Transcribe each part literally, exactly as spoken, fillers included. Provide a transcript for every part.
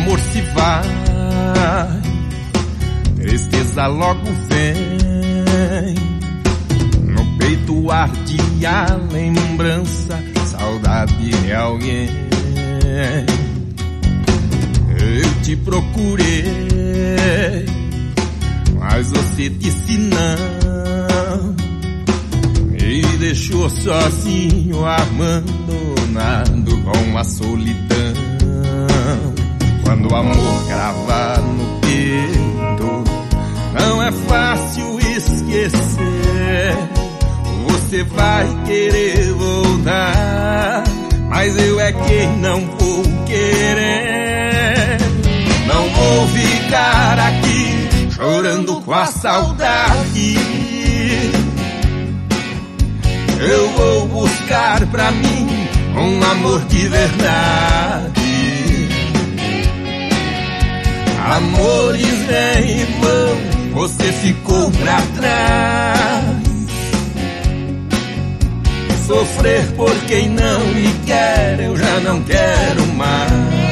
amor se vai, tristeza logo vem. No peito arde a lembrança, saudade de alguém. Eu te procurei, mas você disse não. Me deixou sozinho, abandonado com a solidão. Quando o amor grava no peito, não é fácil esquecer. Você vai querer voltar, mas eu é quem não vou querer. Não vou ficar aqui chorando com a saudade. Eu vou buscar pra mim um amor de verdade. Amores em vão, você ficou pra trás. Sofrer por quem não me quer, eu já não quero mais.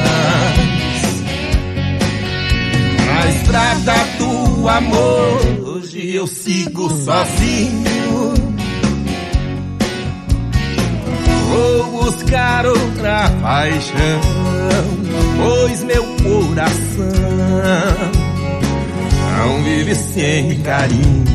Na estrada do amor, hoje eu sigo sozinho. Vou buscar outra paixão, pois meu coração não vive sem carinho.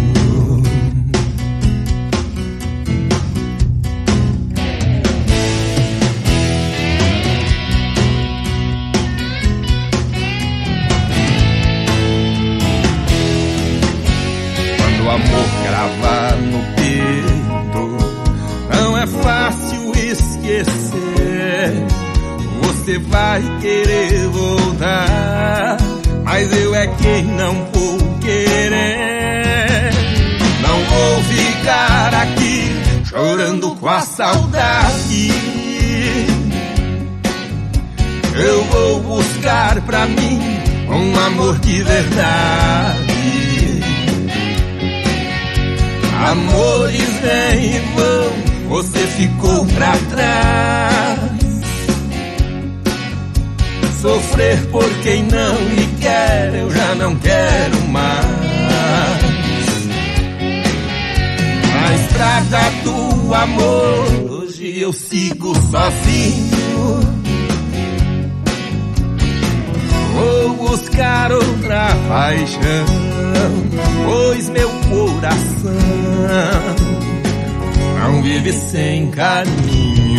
Quando o amor grava no peito, não é fácil esquecer. Você vai querer voltar, mas eu é quem não vou querer. Não vou ficar aqui chorando com a saudade. Eu vou buscar pra mim um amor de verdade. Amores em vão, você ficou pra trás. Sofrer por quem não me quer, eu já não quero mais. Na estrada do amor, hoje eu sigo sozinho. Vou buscar outra paixão, pois meu coração não vive sem carinho.